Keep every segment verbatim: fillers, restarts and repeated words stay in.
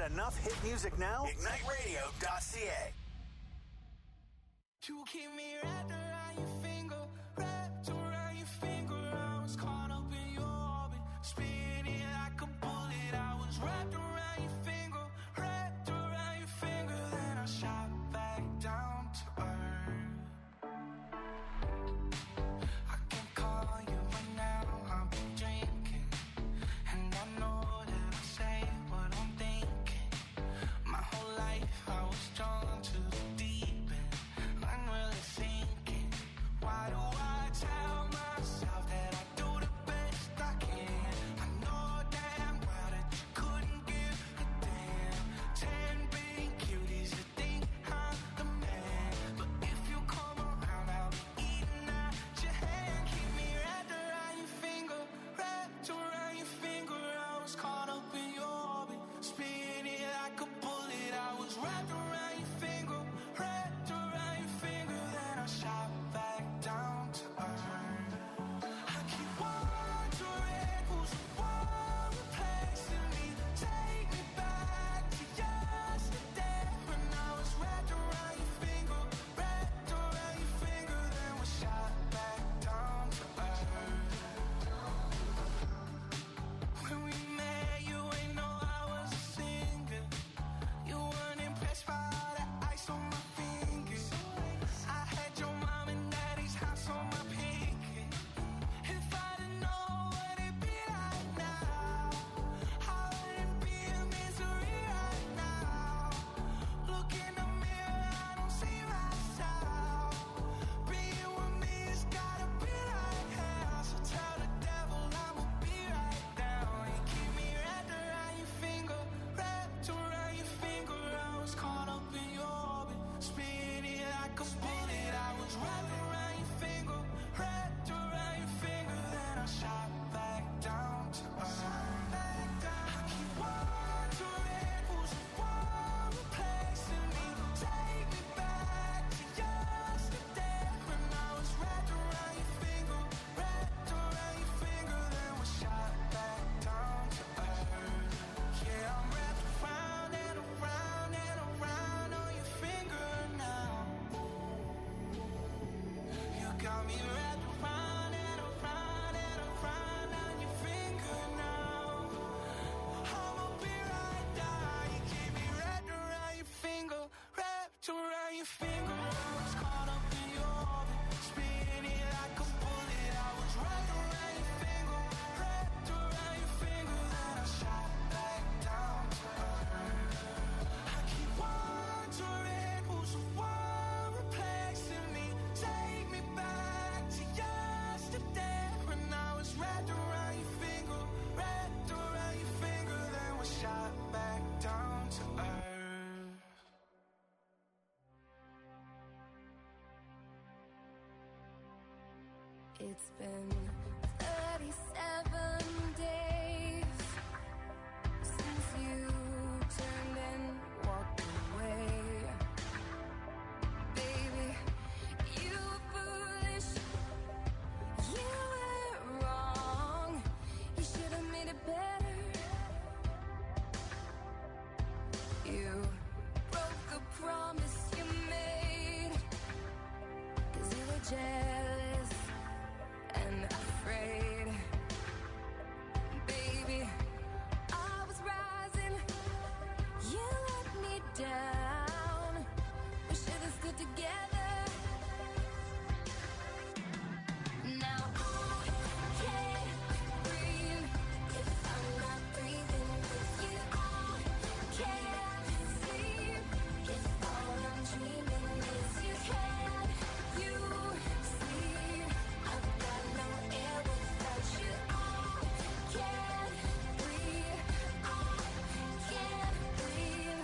enough hit music now? ignite radio dot c a. You keep me wrapped around your finger, wrapped around your finger. I was caught up in your orbit, spinning like a bullet. I was wrapped around your finger, wrapped around your finger. Then I shot back down to earth. I can call you right now, I'll be drinking, and I know that I say what I'm thinking. My whole life I was drawn to the deep end. I'm really thinking, why do I tell myself that I do the best I can? I know damn well that you couldn't give a damn. Ten big cuties that think I'm the man, but if you come around, I'll be eating at your hand. Keep me wrapped around your finger, wrapped around your finger. I was caught up in your orbit, spinning like a bullet. I was wrapped around your finger, wrapped around your finger. Then I shot back down to earth. I keep wondering who's the one replacing me. Take me back to yesterday when I was wrapped around your finger, wrapped around your finger. Then we shot back down to earth. When we met, you ain't know I was a singer. You weren't impressed by all the ice on my fingers. I had your mom and daddy's house on my pinky. If I didn't know what it'd be like now, I wouldn't be in misery right now. Look in the mirror, I don't see myself. Being with me has gotta be like hell. So tell the devil I'ma be right down. You keep me wrapped around your finger, wrapped around your finger. I was caught up in your orbit, spinning like a bullet. I was wrapped around your finger, wrapped around your finger. Then I shot back down to earth. I keep wondering who's the one replacing me. Take me back to yesterday when I was wrapped around your finger, wrapped around your finger. Then we shot back down to earth. Yeah, I'm wrapped around and around and around on your finger now. You got me wrapped around and around and around on your finger now. I'ma be right down. You keep me wrapped around your finger, wrapped around your finger. I was caught up in your orbit, spinning like a bullet. I was wrapped around your finger, wrapped around your finger. Then I shot back down to earth. I keep wondering who's the one replacing me. Take me back to yesterday when I was wrapped around your finger, wrapped around your finger. Then we shot back down to earth. It's been thirty-seven days since you turned and walked away. Baby, you were foolish, you were wrong. You should have made it better. You broke a promise you made, 'cause you were jealous and afraid. Baby, I was rising, you let me down. We should have stood together. Now I can't breathe if I'm not breathing with you. I can't sleep if all I'm dreaming is you. Can you see I've got no air without you? I can't breathe, I can't breathe.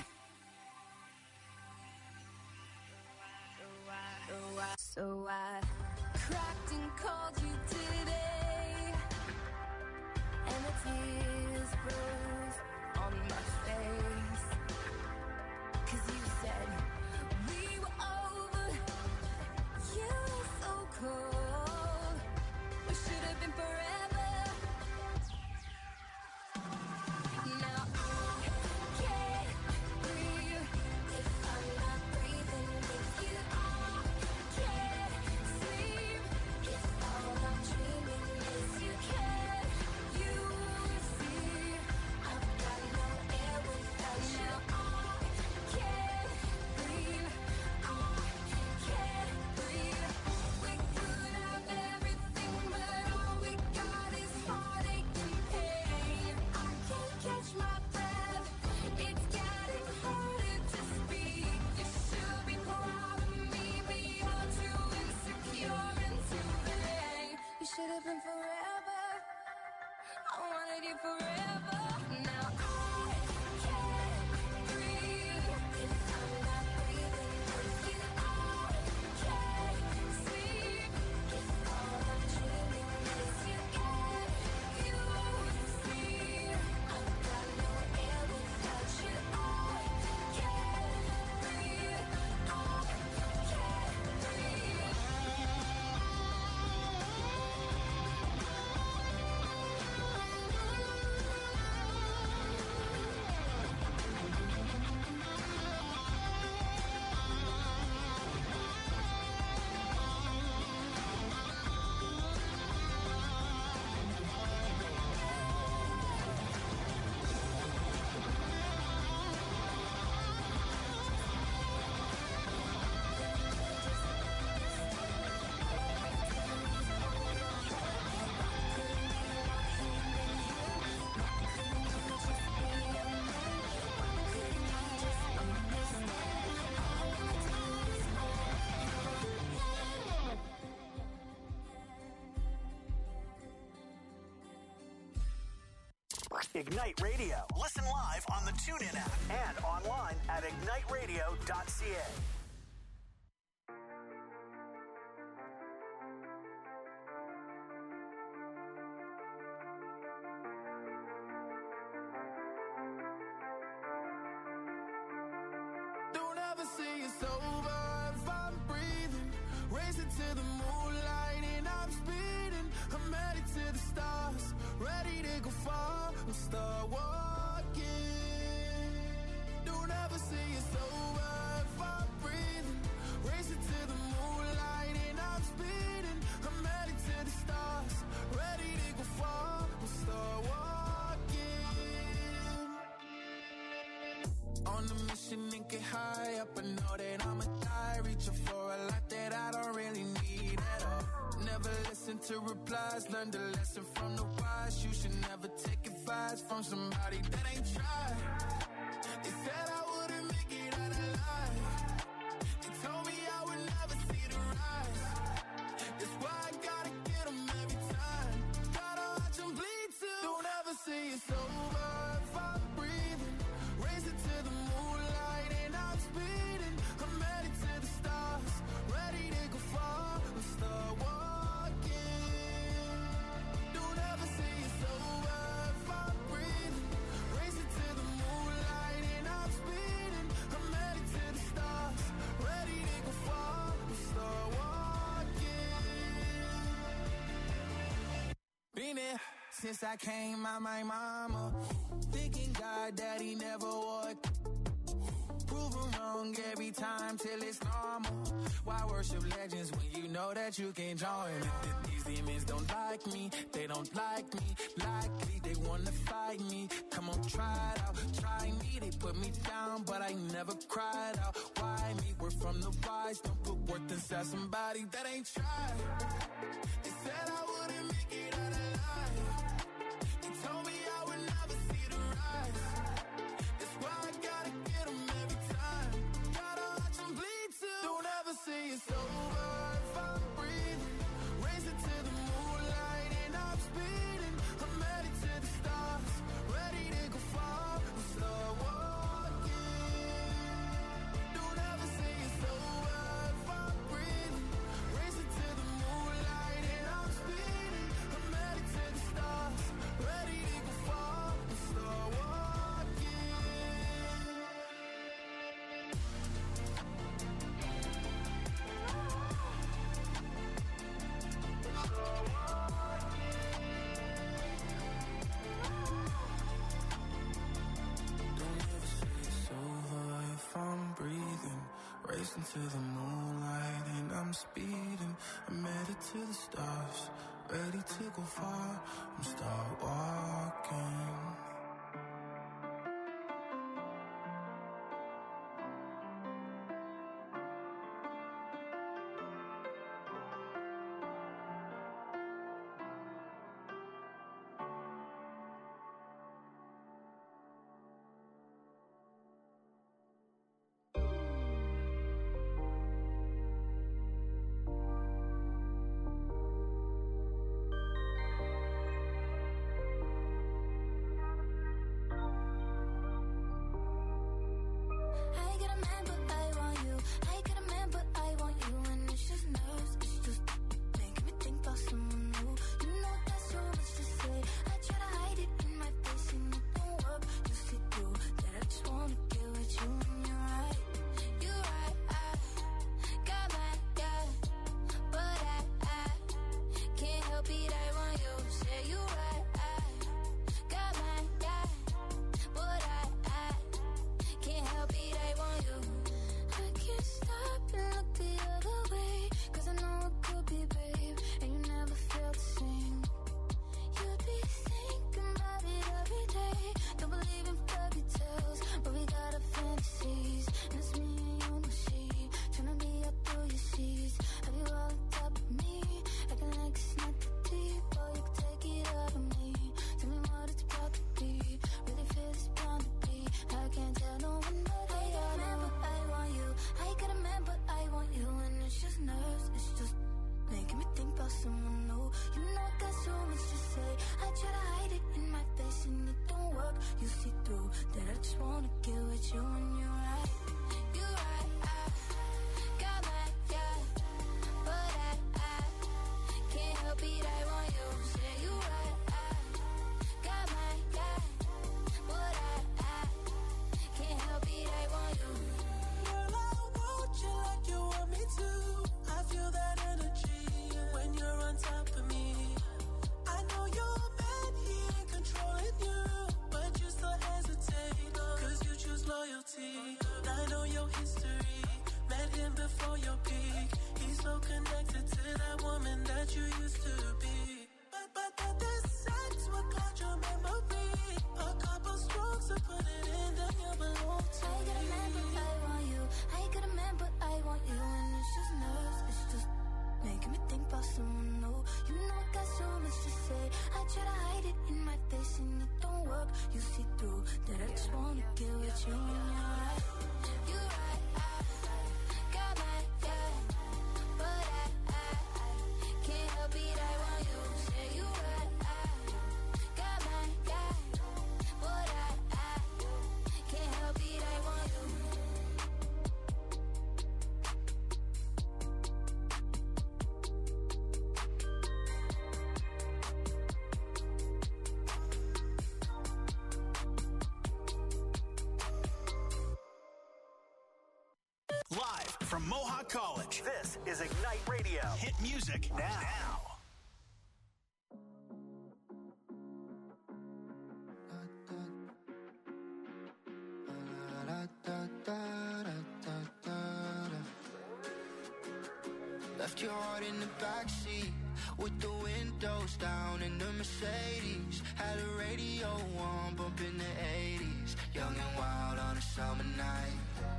So I, so I cracked and called you today, and the tears froze on my face. 'Cause you said we were over, you were so cold. We should have been forever. Now I can't forever. Now I can't breathe if I'm not breathing with you. I can't sleep if all I'm dreaming is you. Can you see? I've got no air without you. I can't breathe. I can't breathe. Ignite Radio. Listen live on the TuneIn app and online at ignite radio dot c a. Don't ever say it's over if I'm breathing. Racing to the moonlight and I'm speeding. I'm headed to the stars, ready to go far and start walking. Don't ever say it's over if I'm breathing. Racing to the moonlight and I'm speeding. I'm headed to the stars, ready to go far and start walking. On a mission and get high up, I know that I'ma die. Reaching for a lot that I don't really need at all. Never listen to replies, learn the lesson from the wise. You should never take advice from somebody that ain't tried. They said I wouldn't make it out alive. They told me I would never see the rise. That's why I gotta get them every time. Gotta watch them bleed too. Don't ever say it's over if I'm breathing. Racing to the moonlight and I'm speeding. I'm headed to the stars, ready to go far and start walking. Don't ever say it's over if I'm breathing. Racing to the moonlight and I'm speeding. I'm headed to the stars, ready to go far and start walking. Been there since I came out my mama. Thinking God that he never would. Prove him wrong every time till it's normal. Why worship legends when you know that you can join? These demons don't like me, they don't like me. Likely they wanna fight me. Come on, try it out, try me. They put me down, but I never cried out. Why me? We're from the wise. Don't put worth inside somebody that ain't tried. They said I wouldn't make it out alive. They told me I would never see the rise. That's why I gotta get them every time. Gotta watch them bleed too. Don't ever say it's over if I'm breathing. Racing to the moonlight and I'm speeding. I'm headed to the stars, ready to go far and start walking. Don't ever say it's over if I'm breathing. Racing to the moonlight and I'm speeding. I'm headed to the stars, ready to go far and start walking. Don't ever say it's over if I'm breathing. Racing to the moonlight and I'm speeding. I'm headed to the stars, ready to go far and start walking. through, that I just wanna get with you and you're right. You're right, I got my guy, but I, I, I can't help it, I want you. Say you right, I got my guy, but I, I can't help it, I want you. Live from Mohawk College, this is Ignite Radio. Hit music now. now. Left your heart in the backseat with the windows down in the Mercedes. Had a radio on, bumping the eighties. Young and wild on a summer night.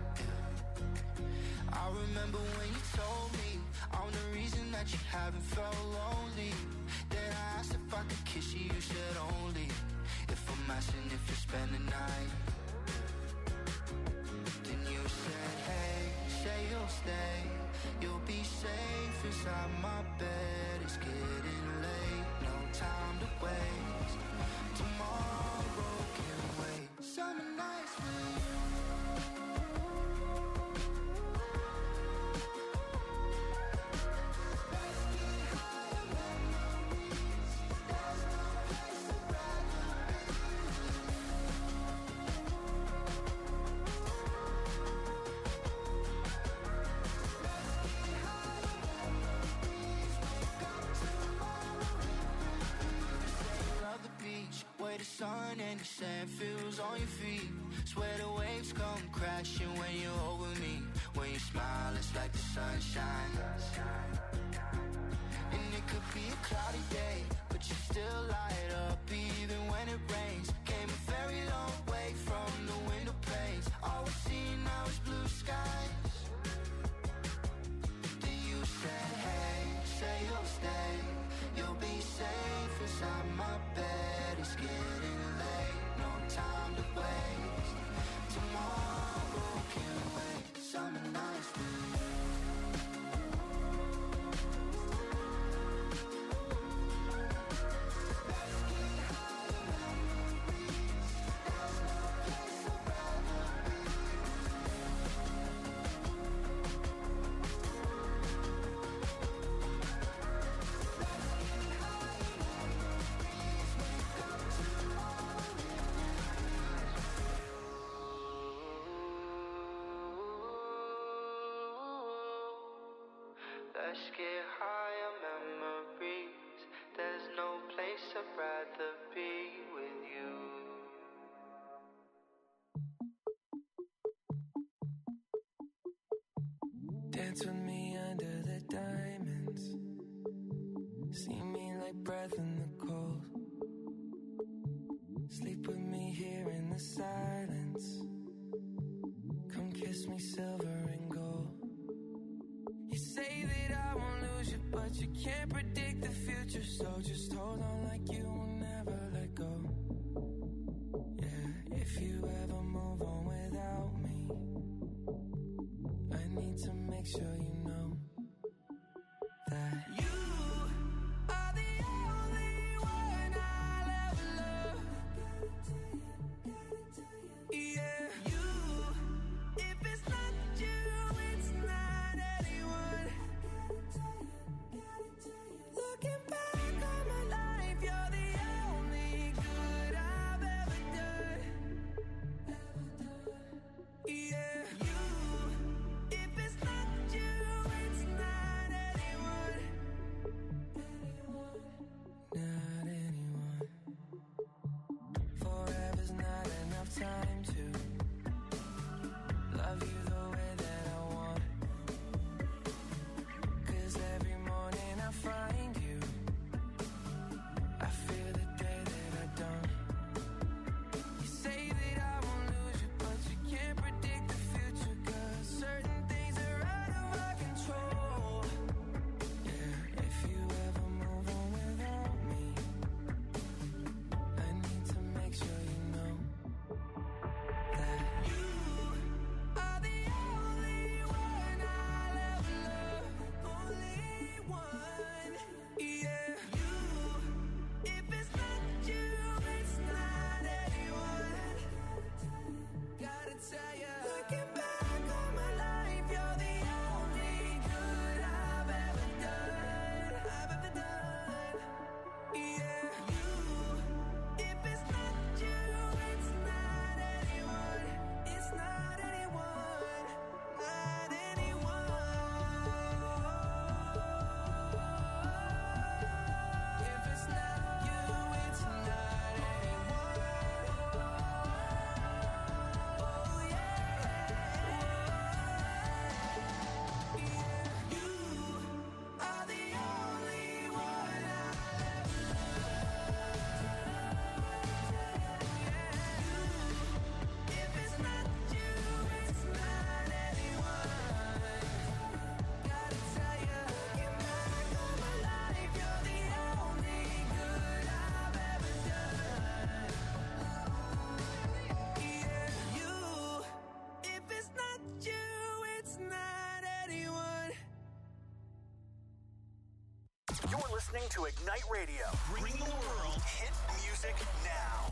Yeah. I remember when you told me I'm the reason that you haven't felt lonely. Then I asked if I could kiss you, you said only if I'm asking if you spend the night. Then you said, hey, say you'll stay. You'll be safe inside my bed. It's getting late, no time to waste. Tomorrow can wait. Summer nights with you. Let's get higher memories. There's no place I'd rather be. Way the sun and the sand feels on your feet. Swear the waves come crashing when you're over me. When you smile, it's like the sunshine. And it could be a cloudy day, but you still light up even when it rains. Came a very long way from the window panes. All we're seeing now is blue skies. Then you said, hey, say you'll stay. You'll be safe inside my bed. It's getting late, no time to waste. Tomorrow can wait. Summer nights with you. Let's get higher memories. There's no place I'd rather be. Let's get higher memories. Wake up tomorrow. Let's get higher memories. There's no place I'd rather be with you. Dance with me under the diamonds. See me like breath in the cold. Sleep with me here in the silence. Come kiss me silver and gold. You say that I won't lose you, but you can't predict the future. So just hold on like you will never let go. Yeah, if you ever move on without me, I need to make sure you know You're listening to Ignite Radio, bringing the world hit music now.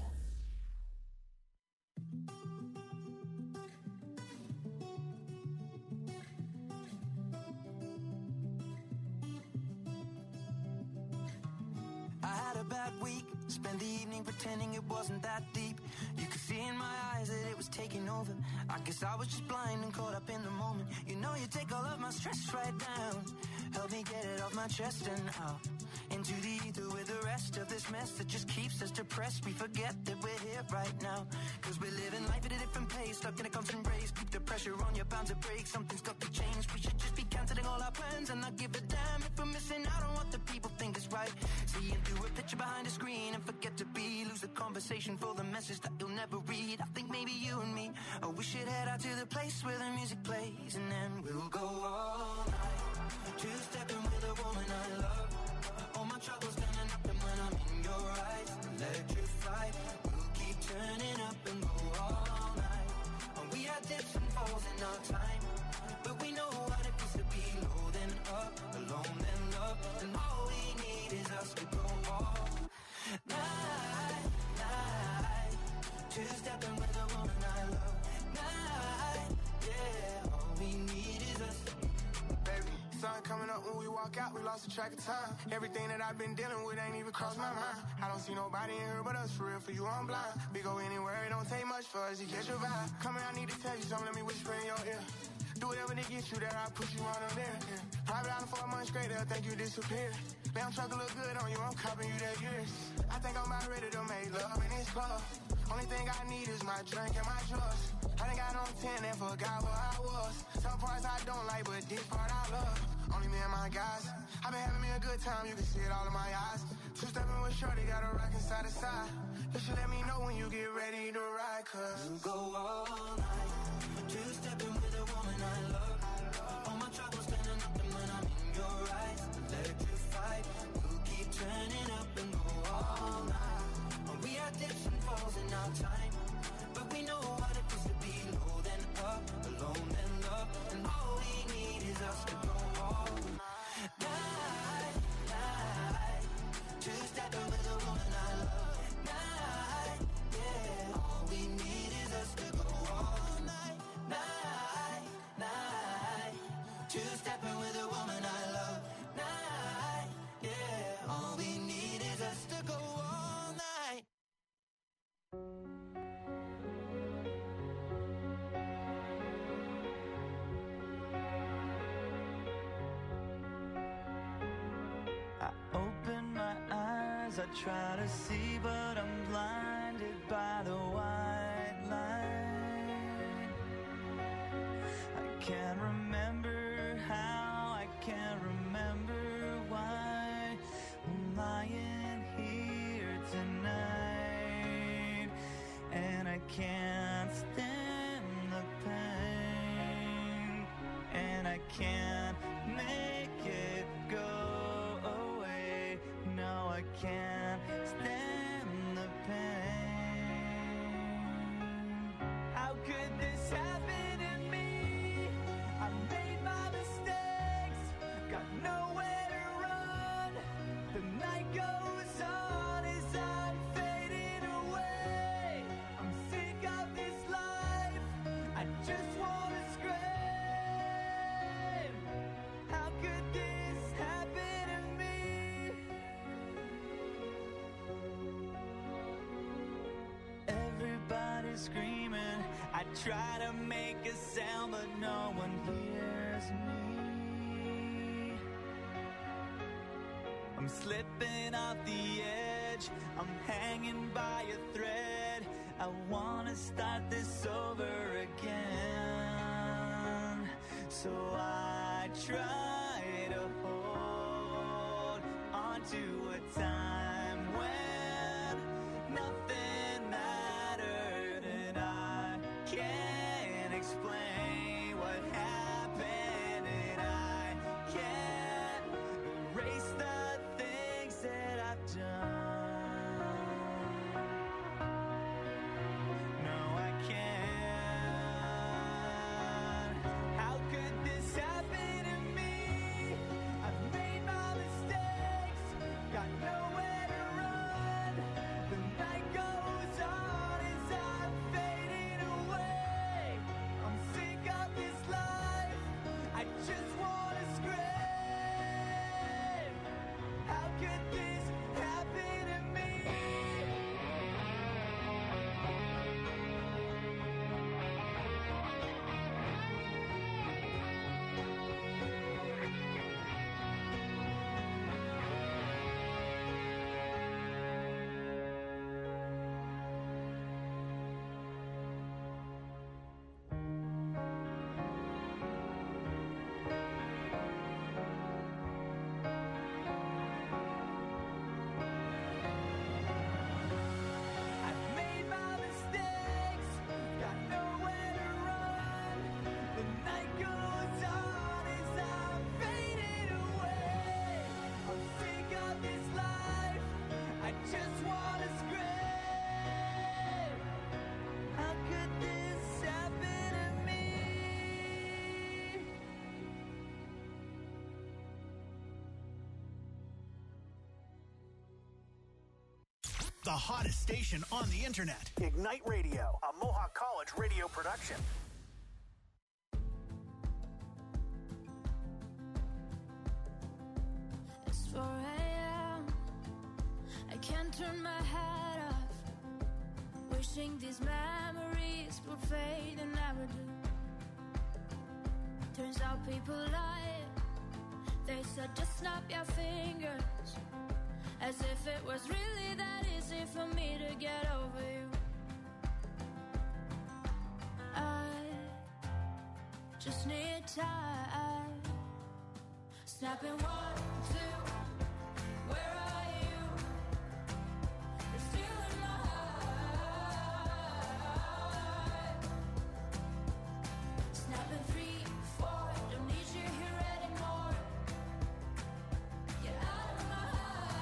I had a bad week, spent the evening pretending it wasn't that deep. You could see in my eyes that it was taking over. I guess I was just blind and caught up in the moment. You know you take all of my stress right down. Help me get it off my chest and out into the ether with the rest of this mess that just keeps us depressed. We forget that we're here right now, cause we're living life at a different pace, stuck in a constant race. Keep the pressure on, you're bound to break. Something's got to change. We should just be cancelling all our plans and not give a damn if we're missing out on what the people think is right. Seeing through a picture behind a screen and forget to be. Lose the conversation for the message that you'll never read. I think maybe you and me, oh, we should head out to the place where the music plays, and then we'll go all night, two-stepping with a woman I love. All my troubles standing up, and when I'm in your eyes, electrified. We'll keep turning up and go all night. And we had dips and falls in our time, but we know what it feels to be low then up, alone then love. And all we need is us to go all night, night. Two-stepping with a woman I love. Night, yeah. All we need is us. Baby, sun coming up when we walk out, we lost the track of time. Everything that I've been dealing with ain't even crossed my mind. I don't see nobody in here but us, for real, for you I'm blind. We go anywhere, it don't take much for us to catch your vibe. Come here, I need to tell you something, let me whisper in your ear. Do whatever to get you there, I'll push you on them there. Yeah. Private island for a month straight, they'll think you disappeared. Damn truck look good on you, I'm copping you that years. I think I'm about ready to make love in this club. Only thing I need is my drink and my drugs. I done got on ten and forgot where I was. Some parts I don't like, but this part I love. Only me and my guys. I've been having me a good time, you can see it all in my eyes. Two-stepping with shorty, got a rockin' side to side. You should let me know when you get ready to ride, cause we'll go all night, two-stepping with a woman I love. All my troubles standing up, and when I'm in your eyes, electrified. We'll keep turning up and go all night. And we had dips and falls in our time, but we know what it feels to be low then up, alone then love. And all we need is us to go all night, night. Two-stepping with a woman I love. Night, yeah. All we need is us to go all night, night, night. Two-stepping with a woman I love. Night, yeah. All we need is us to go all night. I open my eyes, I try to see, but I'm blinded by the white light. I can't remember how, I can't remember why I'm lying here tonight, and I can't stand the pain, and I can't make it go away. No, I can't stand the pain. How could this happen to me? I made my mistakes, got nowhere to run. The night goes on as I'm fading away. I'm sick of this life, I just wanna scream. How could this happen to me? Everybody's screaming, I try to make a sound, but no one hears me. I'm slipping off the edge, I'm hanging by a thread. I wanna start this over again, so I try to hold on to a time when nothing mattered, and I can't explain what happened, and I can't erase the things that I've done. No, I can't. How could this happen to me? I've made my mistakes. the hottest station on the internet. Ignite Radio, a Mohawk College radio production. It's four a.m. I can't turn my head off. Wishing these memories would fade and never do. Turns out people lie. They said just snap your fingers. As if it was really that easy for me to get over you. I just need time. Snapping one, two, where are you? You're still in my heart. Snapping three, four, don't need you here anymore. Get out of my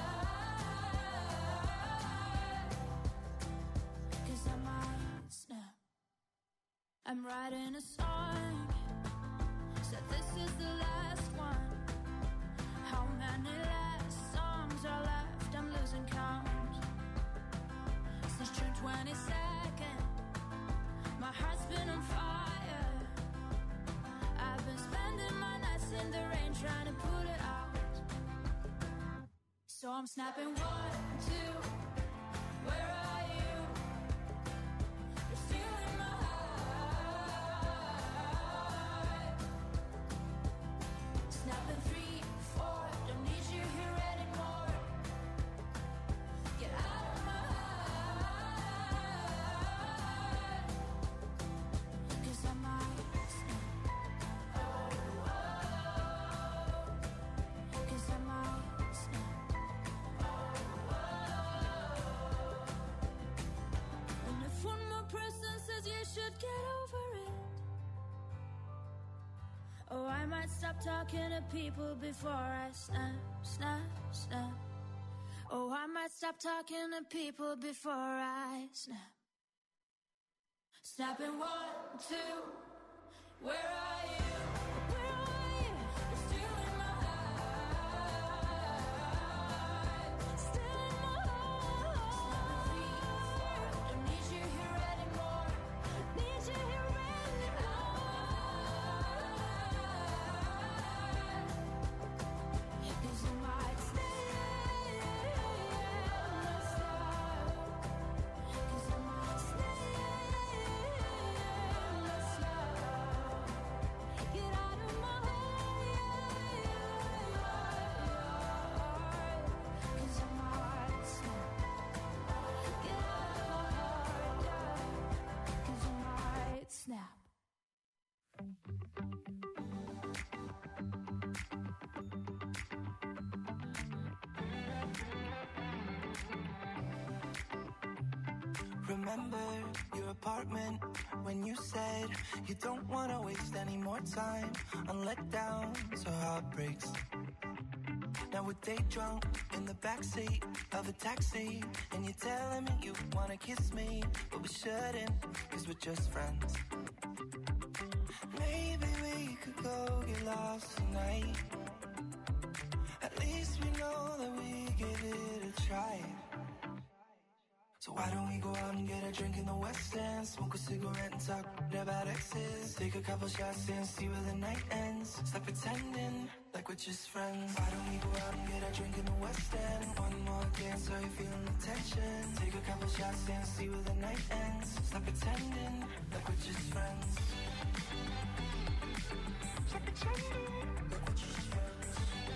heart. Cause I might snap. I'm writing a song. Said this is the last one. How many last songs are left? I'm losing count. Since June twenty-second, my heart's been on fire. I've been spending my nights in the rain trying to put it out. So I'm snapping one, two, where are you? You're still in my heart. Snapping three, four, don't need you here anymore. Get out of my heart. Cause I might snap. Oh, oh. Cause I might snap. Oh, oh. And if one more person says you should get over it, oh, I might stop talking to people before I snap, snap, snap. Oh, I might stop talking to people before I snap. Snapping one, two, where are you? Where are you? You're still in my heart. Still in my heart. Snapping three, four, don't need you here anymore. Need you here anymore. Cause I might stay. Cause I might stay. Get out of my heart. Cause I might snap. Get out of my heart. Cause I might snap. Remember your apartment when you said you don't want to waste any more time on letdowns or heartbreaks. Now we're day drunk in the backseat of a taxi, and you're telling me you want to kiss me, but we shouldn't, cause we're just friends. Maybe we could go get lost tonight. At least we know that we give it a try. So why don't we go out and get a drink in the West End, smoke a cigarette and talk about exes, take a couple shots and see where the night ends. Stop pretending like we're just friends. Why don't we go out and get a drink in the West End, one more dance, are you feeling the tension? Take a couple shots and see where the night ends. Stop pretending like we're just friends. Stop pretending like we're just friends.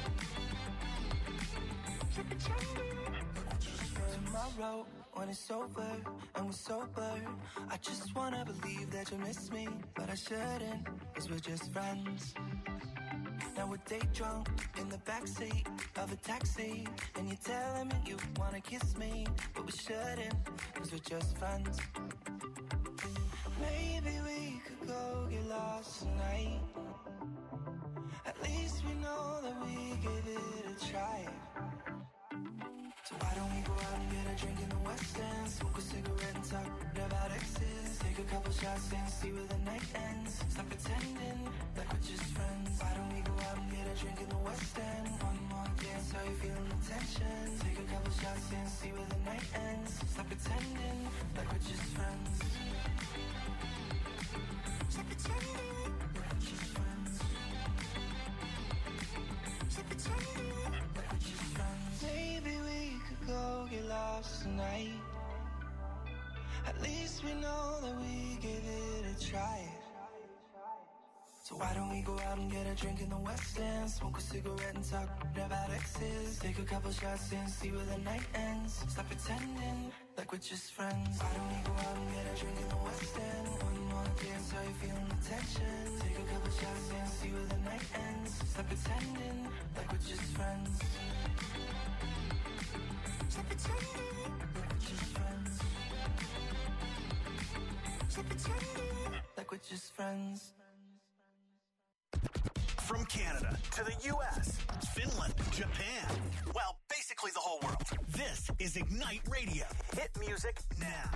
Stop pretending like we're just friends. Tomorrow when it's over and we're sober, I just wanna believe that you miss me, but I shouldn't, cause we're just friends. Now we're day drunk in the backseat of a taxi, and you're telling me you wanna kiss me, but we shouldn't, cause we're just friends. Maybe we could go get lost tonight. At least we know that we give it a try. So why don't we go out and get a drink in the West End, smoke a cigarette and talk about exes, take a couple shots and see where the night ends. Stop pretending like we're just friends. Why don't we go out and get a drink in the West End? One more dance, how you feeling the tension? Take a couple shots and see where the night ends. Stop pretending like we're just friends. Stop pretending like we're just friends. Stop pretending like we're just friends. Maybe we could go get lost tonight. At least we know that we give it a try. So why don't we go out and get a drink in the West End? Smoke a cigarette and talk about exes. Take a couple shots and see where the night ends. Stop pretending like we're just friends. Why don't we go out and get a drink in the West End? One more dance, how you feeling the tension? Take a couple shots and see where the night ends. Stop pretending like we're just friends. Stop pretending like we're just friends. Stop pretending like we're just friends. From Canada to the U S, Finland, Japan, well, basically the whole world. This is Ignite Radio. Hit music now.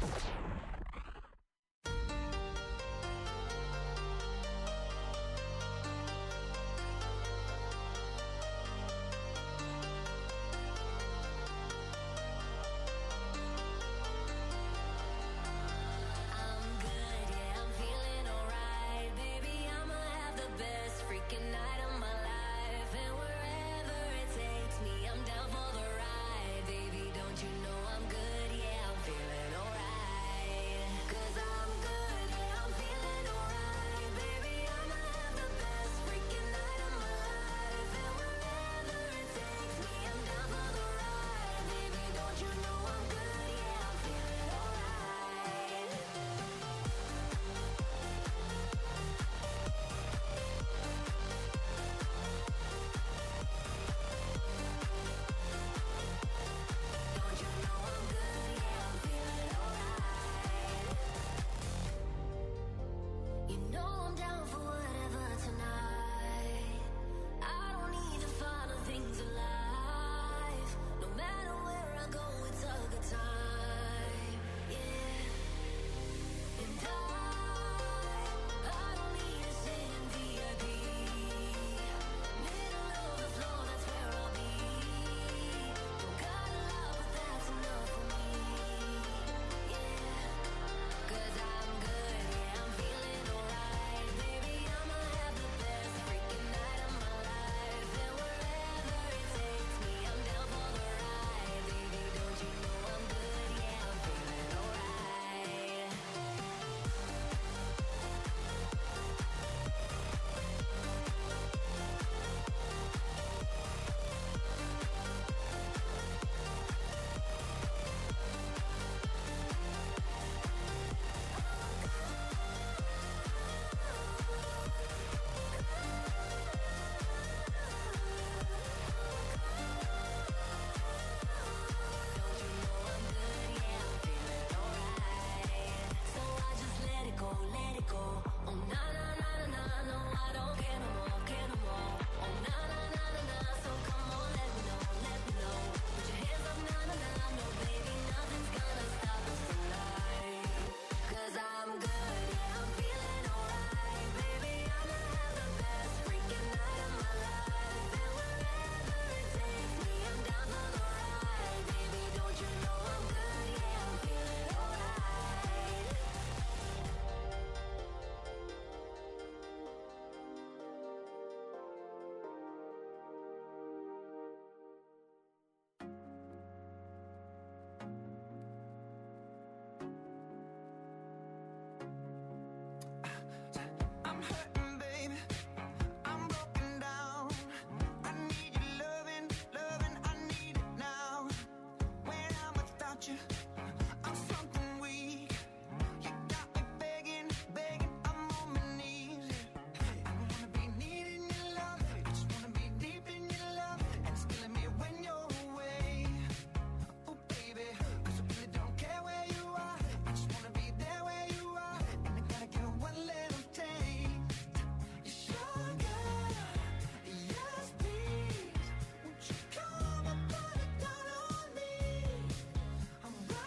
I'm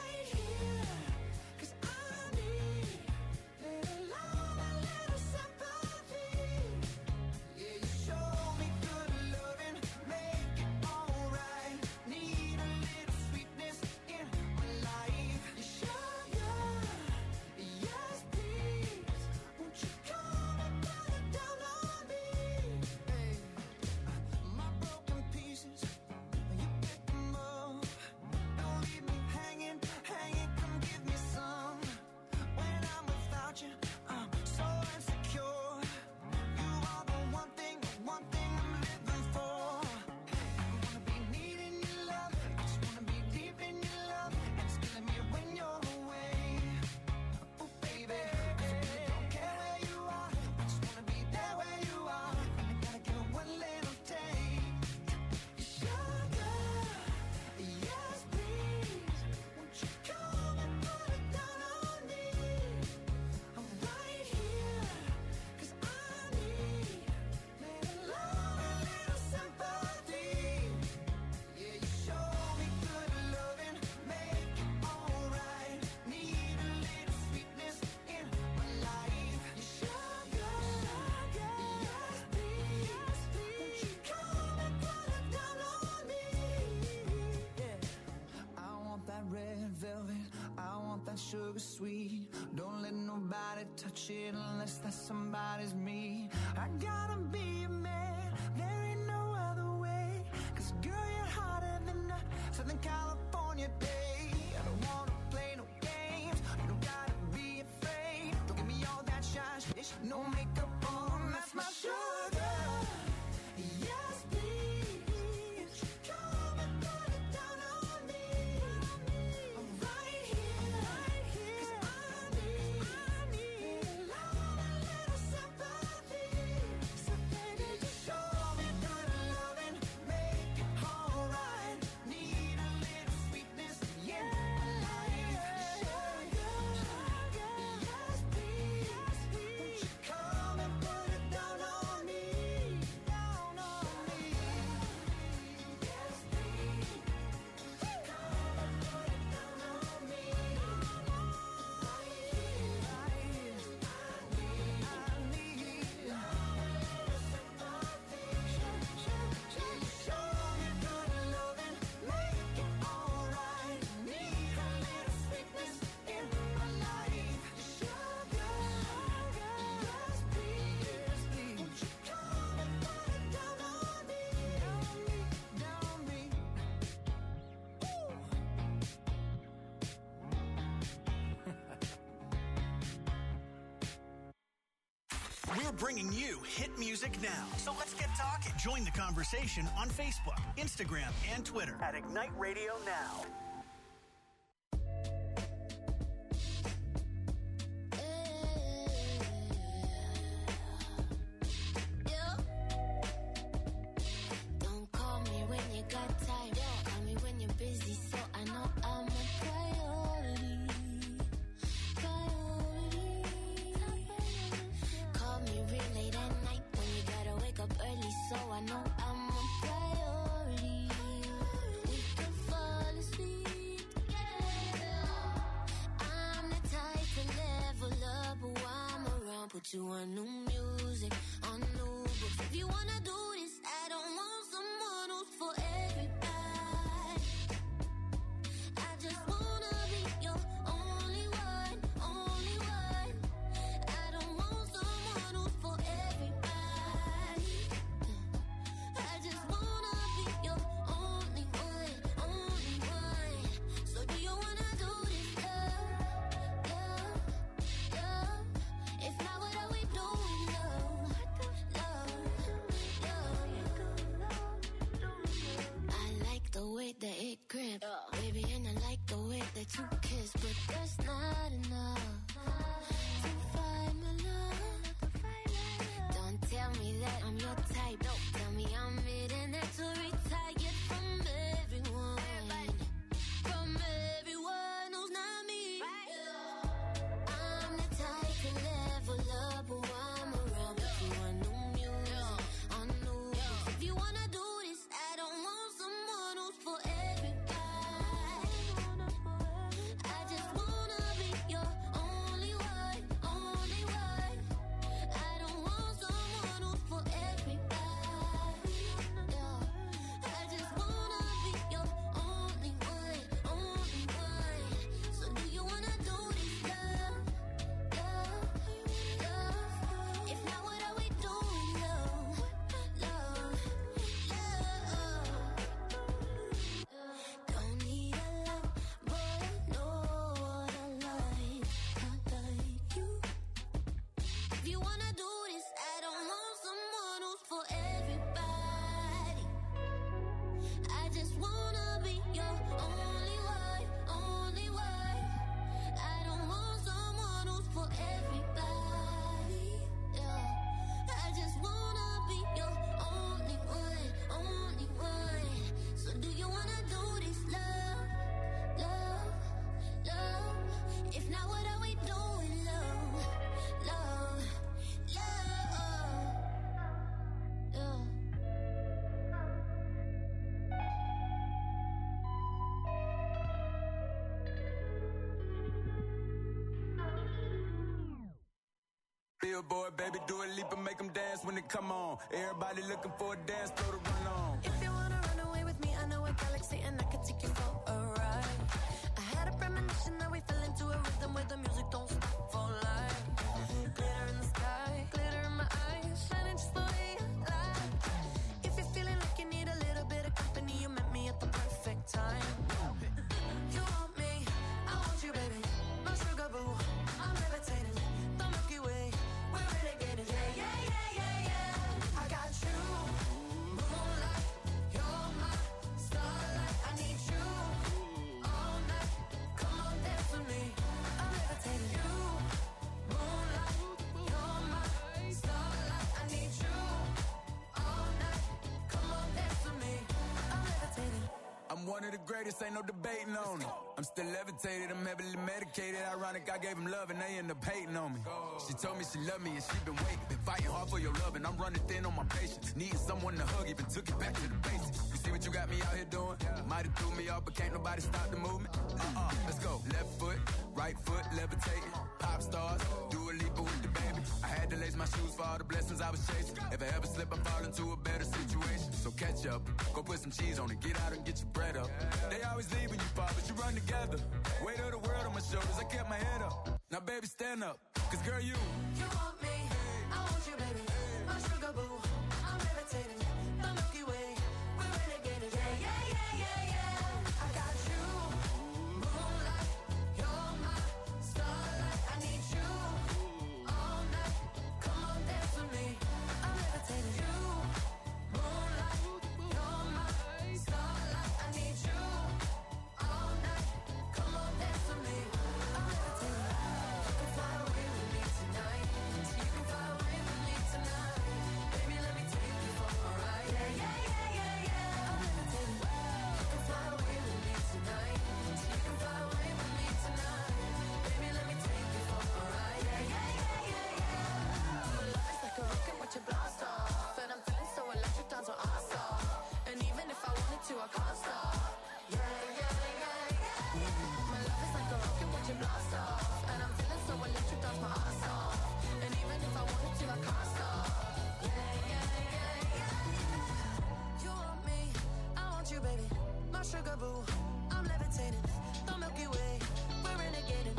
sugar sweet. Don't let nobody touch it unless that somebody's me. I gotta be a man, there ain't no other way. Cause girl, you're hotter than a Southern California day. I don't wanna play no games, you don't gotta be afraid. Don't give me all that shy shit, no makeup on, that's my sugar. Yes, please, come and put it down on me. I'm right here, right here, 'cause I need, I need love, a little sympathy. So baby, just show me good loving, make it alright. Need a little sweetness in my life. Sugar, sugar, yes please, won't you come and put it down on me, down on me. Yes please, come and put it down on me. Right here, right here, I need, I need love, a little sympathy. Show me good loving, make it alright. Need a little sweetness in my life. Sugar, yes please, won't you come and put it down on me, down on me, down We're bringing you hit music now. So let's get talking. Join the conversation on Facebook, Instagram, and Twitter at Ignite Radio Now. Don't call me when you got time. Call me when you're busy, so I know I'm a priority. Priority. Call me real late at night when you gotta wake up early, so I know I'm a priority. We can fall asleep together. I'm the type to level up, but while I'm around, put you on new music, on new books. If you wanna do this, I don't want someone who's for everybody. I just wanna be your only one, only one. I don't want someone who's for everybody. I just wanna be your only one, only one. So do you wanna do this, love, love, love? If not, what are we doing, love, love, love? I like the way that it grip, baby, and I like the way that you kiss, but that's not enough to find my love. Don't tell me that I'm your type. Tell me I'm it and that's to retire from everyone, from everyone who's not me. I'm the type to level up, but while I'm around, put you on new music, on new books. If you wanna do this, I don't want someone who's for everybody. I just wanna be your only one, only one. I don't want someone who's for everybody. Yeah. I just wanna be your only one, only one. So do you wanna do this, love, love, love? If not, what are we doing, love, love, love? Don't need a lot, but I know what I like. I like you. If you wanna do this, I don't want someone who's for everybody. I just wanna be your only one, only one. I don't want someone who's for everybody. Yeah. I just wanna be your only one, only one. So do you wanna do this, love, love, love? If not, what are we doing, love, love, love? Yeah. Billboard, baby, do a leap and make them dance when they come on. Everybody looking for a dance floor to run on. If you wanna run away with me, I know a galaxy and I can take you for a ride. I had a premonition that we fell into a rhythm with greatest, ain't no debating on it. I'm still levitated, I'm heavily medicated. Ironic, I gave him love and they end up hating on me. She told me she loved me and she been waiting. Been fighting hard for your love and I'm running thin on my patience. Needing someone to hug, even took it back to the basics. You see what you got me out here doing? Might have threw me off, but can't nobody stop the movement. Uh-uh, let's go. Left foot, right foot, levitating. Pop stars, do a leap with the baby. I had to lace my shoes for all the blessings I was chasing. If I ever slip, I fall into a better situation. So catch up, go put some cheese on it, get out and get your bread up. They always leave when you fall, but you run together. Weight of the world on my shoulders, I kept my head up. Now baby, stand up, cause girl, you You want me, I want you, baby. My sugar boo, I'm levitating. The Milky Way, we're renegading. Yeah, yeah, yeah, yeah, yeah. I got you, moonlight. You're my starlight. I need you all night. Come on, dance with me. I'm levitating. You, moonlight. You're my starlight. I need you all night. Come on, dance with me. I'm levitating. You can fly away with me tonight. You can fly away with me tonight. Baby, let me take you for a ride. Yeah, yeah, yeah, yeah, yeah. I'm levitating. You can fly away with me tonight. You can fly away with me tonight. Baby, let me take you for a ride. Yeah, yeah, yeah, yeah, yeah. Your love is like a rocket, watch it blast off. And I'm feeling so electric, dance on our stop. And even if I wanted to, I can't stop. Yeah, yeah, yeah, yeah. My love is like a rocket, watch it blast off. And I'm feeling so electric, dance my ass off. And even if I wanted to, I can't stop. Yeah, yeah, yeah, yeah. You want me, I want you, baby. My sugar boo, I'm levitating. The Milky Way, we're renegading.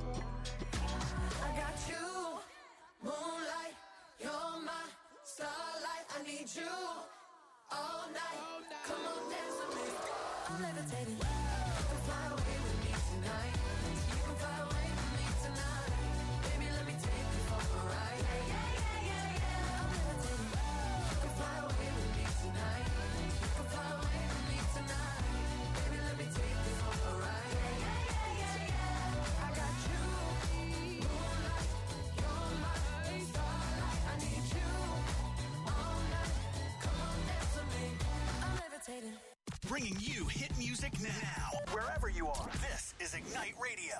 I got you, moonlight. You're my starlight. I need you all night. Come on, dance with me. I'm levitating. You can fly away with me tonight. You can fly away with me tonight. Baby, let me take you for a ride. Yeah, yeah, yeah, yeah, yeah. I'm levitating. You can fly away with me tonight. You can fly away with me tonight. Baby, let me take you for a ride. Yeah, yeah, yeah, yeah, yeah. I got you, moonlight. You're my starlight. I need you all night. Come on, dance with me. I'm levitating. Bringing you hit music now, wherever you are. This is Ignite Radio.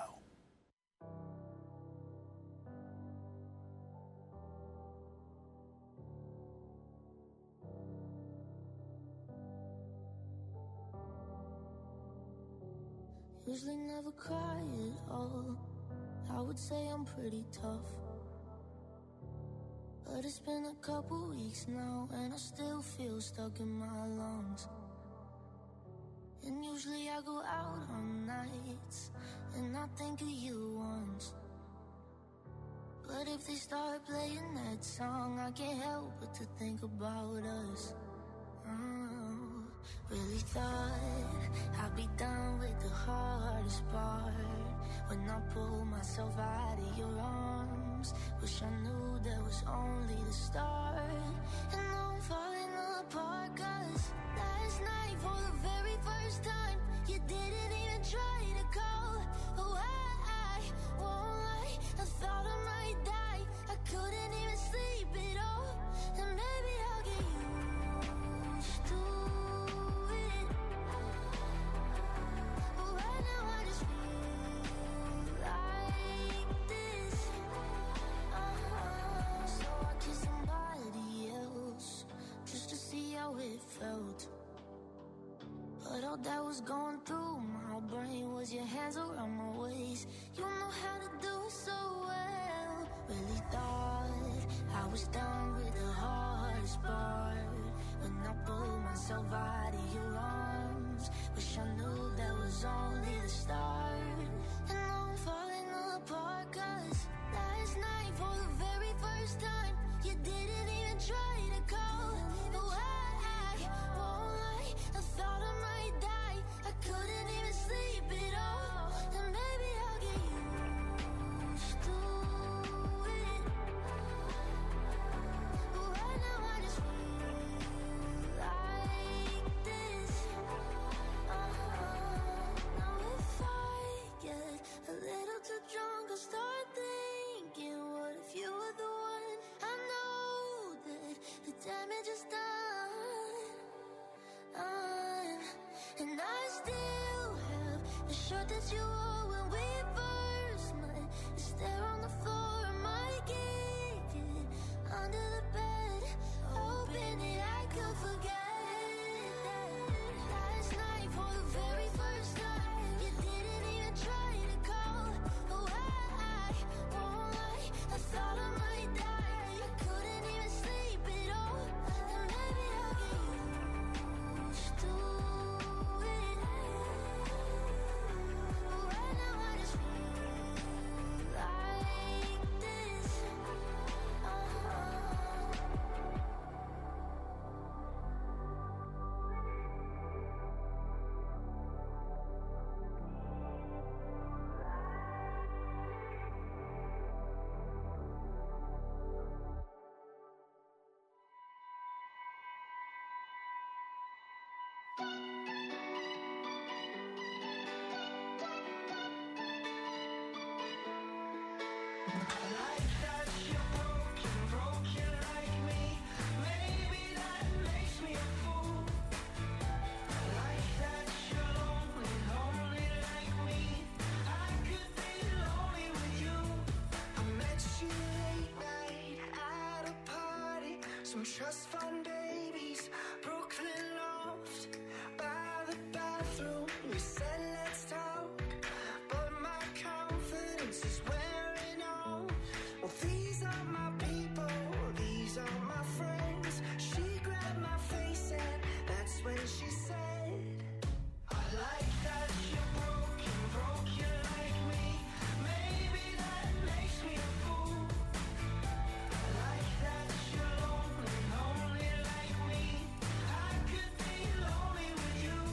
Usually never cry at all. I would say I'm pretty tough, but it's been a couple weeks now and I still feel stuck in my lungs. And usually I go out on nights and I think of you once, but if they start playing that song, I can't help but to think about us. Oh, really thought I'd be done with the hardest part when I pulled myself out of your arms. Wish I knew that was only the start. And now I'm falling apart, cause last night for the very first time you didn't even try to call. Oh, I, I won't lie, I thought I might die. I couldn't even sleep at all. And maybe I'll get used to it, but right now I just feel like this. Uh-huh. So I kissed somebody else just to see how it felt, but all that was going through my brain was your hands around my waist. You know how to do it so well. Really thought I was done with the hardest part when I pulled myself out of your arms. Wish I knew that was only the start. And now I'm falling apart, cause last night for the very first time you didn't even try to call. Oh, I, I won't lie, I thought I might die. I couldn't even sleep at all. And maybe I'll get that you wore when we first met is there on the floor of my kitchen, under the bed, hoping that I could forget that last night for the very first time you didn't even try to call. Oh, I won't lie, I thought I might die. I couldn't even sleep at all, and maybe I'll get used to it. Right now I just feel like this. Uh-huh. Some trust fund babies, Brooklyn loft, by the bathroom. You said let's talk, but my confidence is wearing off. Well, these are my people, these are my friends. She grabbed my face and that's when she said, I like that you're broken, broken like me. Maybe that makes me a fool. I like that you're lonely, lonely like me. I could be lonely with you.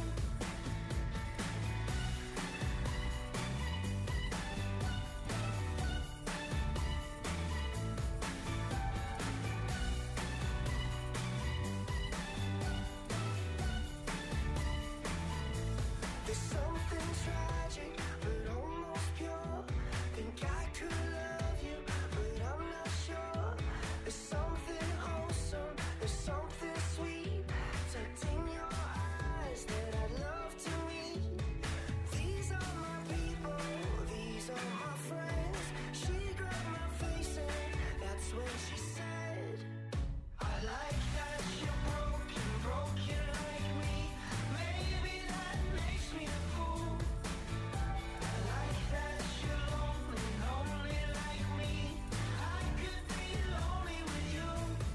There's something tragic, but almost pure. Think I could love you, but I'm not sure. There's something wholesome, there's something sweet tucked in your eyes that I'd love to meet. These are my people, these are my friends. She grabbed my face and that's when she said, I like that you're broken, broken like me. Maybe that makes me a fool. I like that you're lonely, lonely like me. I could be lonely with you.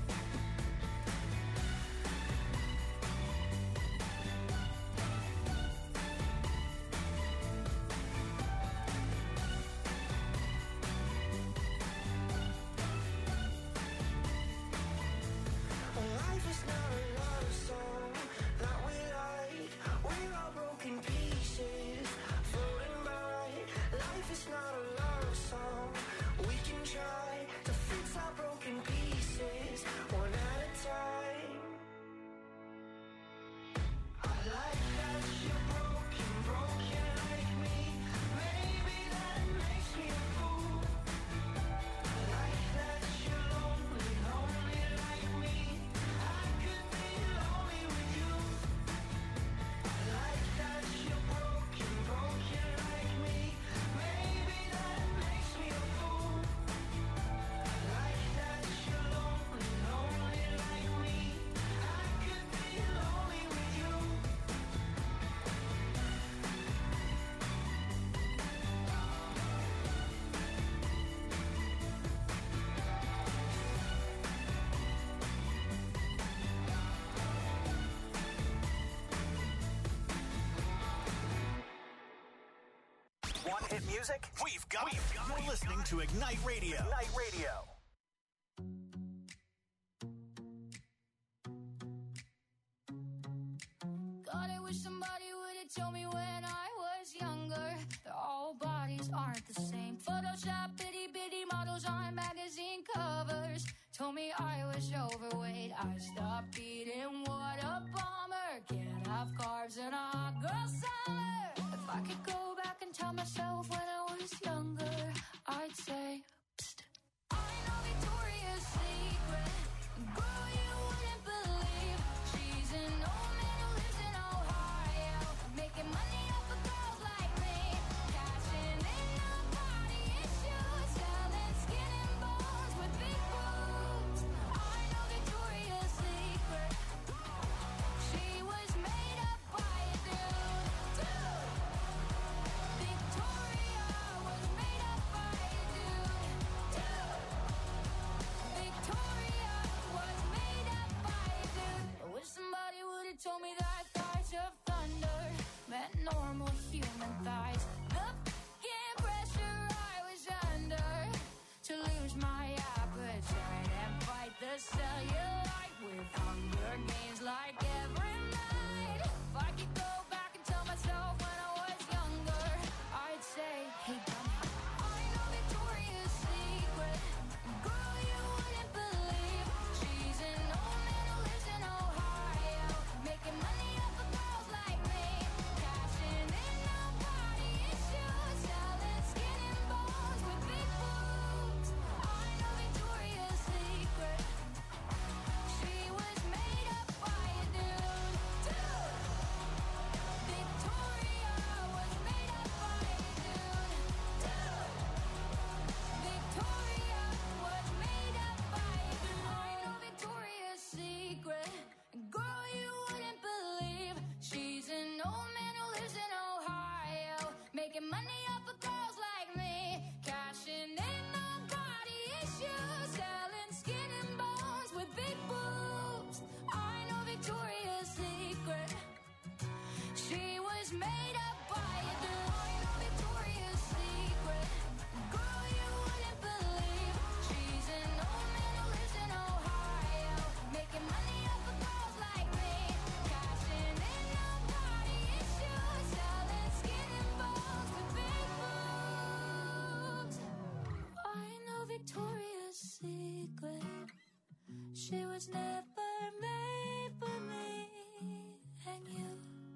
Life is not a love song that we like. We're all broken pieces floating by. Life is not a love song. We can try to fix our broken pieces one at a time. I like that you're broken, broken like me. Maybe that makes me a fool. I like that you're lonely, lonely like me. I could be lonely with you. I like that you're broken, broken like me. Maybe that makes me a fool. I like that you're lonely, lonely like me. I could be lonely with you. Want hit music? We've got it. You're listening to Ignite Radio. Ignite Radio. God, I wish somebody would have told me when I was younger that all bodies aren't the same. Photoshop itty bitty models on magazine covers told me I was overweight. I stopped eating. What a bummer. Can't have carbs in a hot girl summer. If I could go back and tell myself when I was younger, I'd say, psst, I know Victoria's Secret. Girl, you wouldn't believe she's an old man who lives in Ohio, making money off of girls like me. cellulite with hunger games like every night. If I could go back and tell myself when I was younger, I'd say, hey, dummy, I know Victoria's Secret. Girl, you wouldn't believe she's an old man who lives in Ohio, making money off of girls like me, cashing in on body issues, selling skin and bones with big boobs. I know Victoria's Secret. She was made up by a dude. Dude. Victoria was made up by a dude. Dude. Victoria was made up by a dude. I know Victoria's Secret. Girl, you wouldn't believe she's an old man who lives in Ohio, making money off of girls like me, cashing in on body issues, selling skin and bones with big boobs. I know Victoria's Secret. She was made up by a dude. I know Victoria's Secret. Girl, you wouldn't believe she's an old man who lives in Ohio, making money off of girls like me, cashing in on body issues, selling skin and bones with big boobs. I know Victoria's Secret. She was never made for me and you.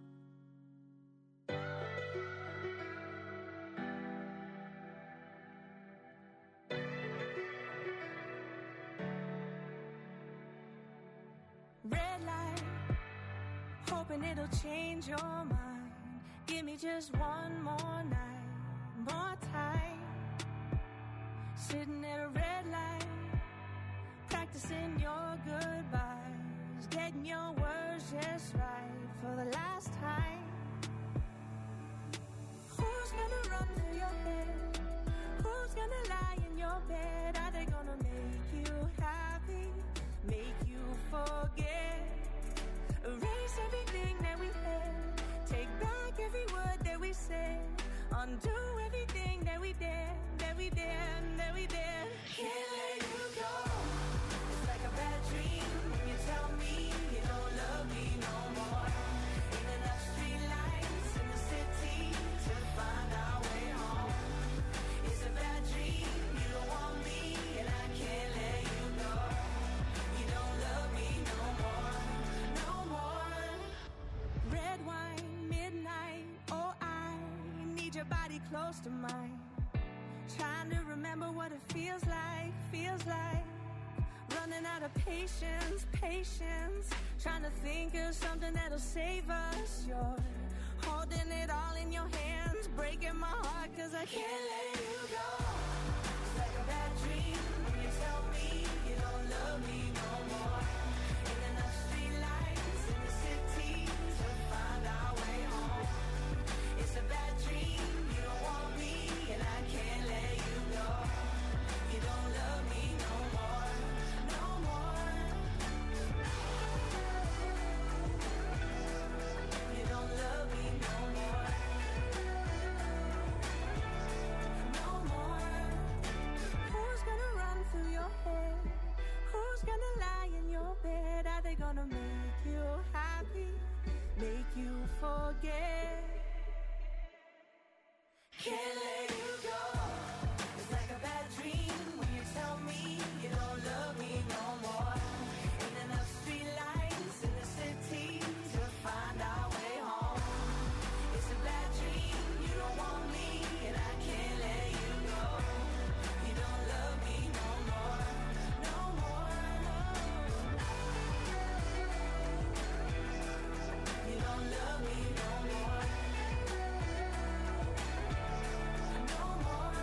Red light, hoping it'll change your mind. Give me just one more night, more time. Sitting at a red light, practicing your goodbyes, getting your words just right for the last time. Who's gonna run through your head? Who's gonna lie in your bed? Are they gonna make you happy? Make you forget? Erase everything that we had. Take back every word that we said. Undo everything that we did, that we did, that we did. Can't let you go. It's like a bad dream when you tell me you don't love me no more. Ain't enough street lights in the city to find our way home. It's a bad dream, you don't want me, and I can't let you go. You don't love me no more, no more. Red wine, midnight, oh I need your body close to mine. Trying to remember what it feels like, feels like. Running out of patience, patience. Trying to think of something that'll save us. You're holding it all in your hands, breaking my heart cause I can't let you go. It's like a bad dream when you tell me you don't love me no more. Ain't enough street lights in the city to find our way home. It's a bad dream, you don't want me, and I can't let you go. You don't love me no more, no more. You don't love me no more, no more. Who's gonna run through your head? Who's gonna lie in your bed? Are they gonna make you happy? Make you forget? Can't let you go. It's like a bad dream when you tell me you don't love me no more. Ain't enough street lights in the city to find our way home. It's a bad dream, you don't want me, and I can't let you go. You don't love me no more, no more. You don't love me no more. No more.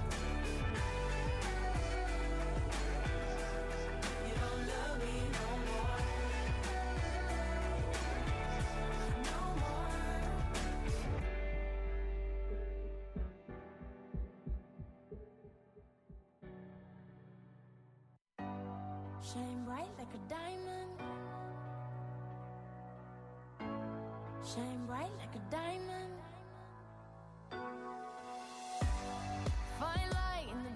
You don't love me no more. No more. Shine bright like a diamond. Shine bright like a diamond.